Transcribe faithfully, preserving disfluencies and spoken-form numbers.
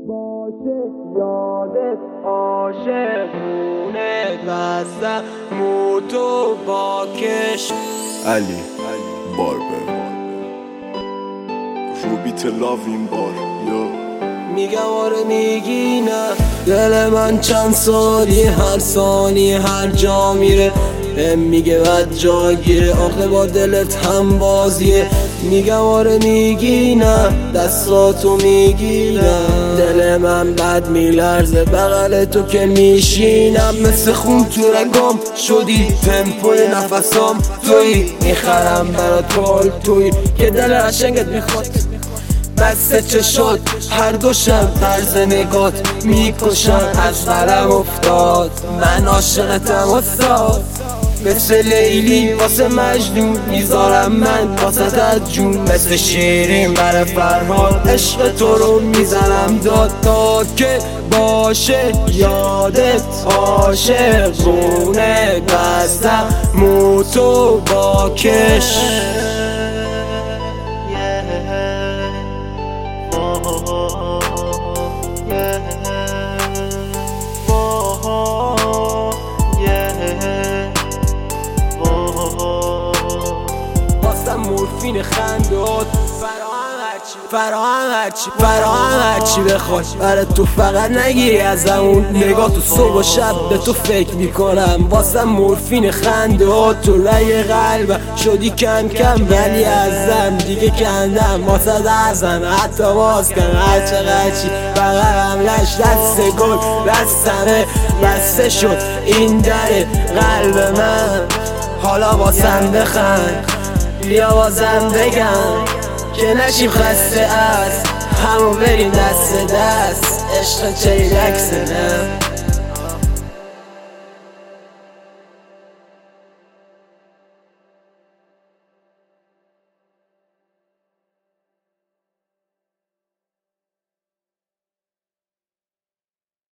باشه یادت عاشقونه بستم موتو باکش علی باربر روبیت لاو این بار یا میگم آره میگی نه. دل من چند سالی هر ثانی هر جا میره بهم میگه بد جا گیره آخه با دلت هم بازیه. میگم آره میگی نه دستاتو میگیرم دل من بد میلرزه بغل تو که میشینم مثل خون تو رگام شدی تمپوی نفسام توی میخرم برات پال توی که دل قشنگت میخواد بسته چه شد هر دوشم طرز نگات میکشم از قلم افتاد من عاشقتم استاد مثل لیلی واسه مجنون میذارم من واسه تد جون مثل شیرین بر فرهاد عشق تو رو میزنم داد تا که باشه یادت عاشقونه بستم موتو باکش باستم مورفین خندات فراهم هرچی فراهم هرچی فراهم هرچی بخوای برای تو فقط نگیری از اون نگاه تو صبح و شب به تو فکر میکنم واسم مورفین خندات تو لای قلبم شدی کم کم ولی ازم دیگه کندم واسه درزم حتی باز کن هرچه قرچی بغرم لش دست گل دستمه بسته شد این در قلب من حالا واسم بخند بیا بازم بگم که نشیم خسته از همون بریم دست دست عشق چه ریلکسه نه